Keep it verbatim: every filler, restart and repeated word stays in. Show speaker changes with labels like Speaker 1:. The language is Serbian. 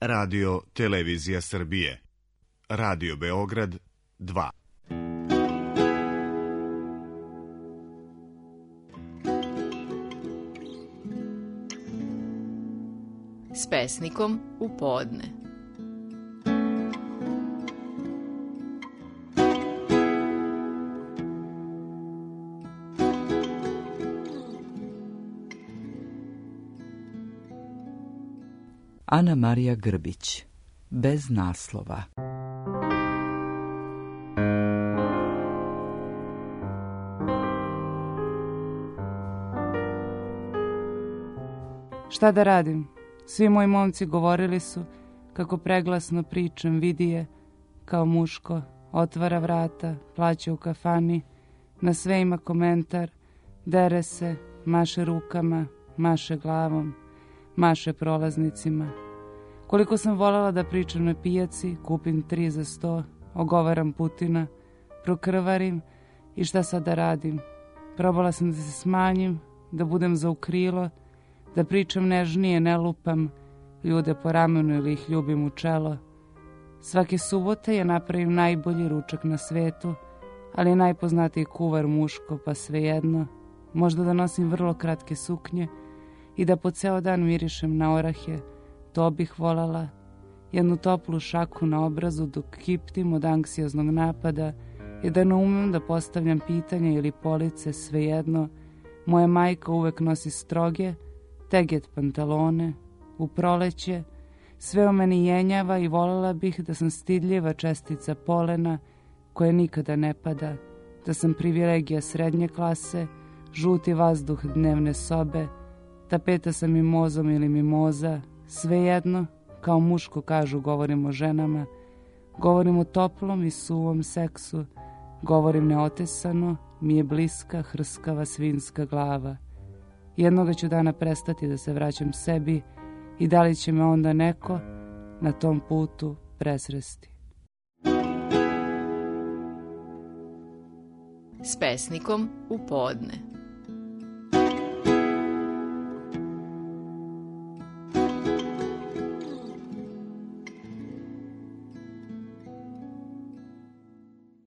Speaker 1: Radio Televizija Srbije, Radio Beograd dva.
Speaker 2: S pesnikom u podne.
Speaker 3: Ana Marija Grbić, bez naslova.
Speaker 4: Šta da radim? Svi moji momci govorili su kako preglasno pričam, vidi je kao muško, otvara vrata, plaća u kafani, na sve ima komentar, dere se, maše rukama, maše glavom, maše prolaznicima. Koliko sam voljela da pričam na pijaci, kupim tri za sto, ogovaram Putina, prokrvarim i šta sad da radim? Probala sam da se smanjim, da budem za u krilo, da pričam nežnije, ne lupam ljude po ramenu ili ih ljubim u čelo. Svake subote ja napravim najbolji ručak na svetu, ali je najpoznatiji kuvar muško, pa svejedno. Možda da nosim vrlo kratke suknje i da po ceo dan mirišem na orahe, to bih voljela. Jednu toplu šaku na obrazu dok kiptim od anksioznog napada i da ne umem da postavljam pitanja ili police, svejedno. Moja majka uvek nosi stroge, teget pantalone, u proleće, sve o meni jenjava i voljela bih da sam stidljiva čestica polena koja nikada ne pada, da sam privilegija srednje klase, žuti vazduh dnevne sobe, tapeta sa mimozom ili mimoza, svejedno, kao muško kažu, govorim o ženama, govorim o toplom i suvom seksu, govorim neotesano, mi je bliska, hrskava svinska glava. Jednoga ću dana prestati da se vraćam sebi i da li će me onda neko na tom putu presresti.
Speaker 2: S pesnikom u podne.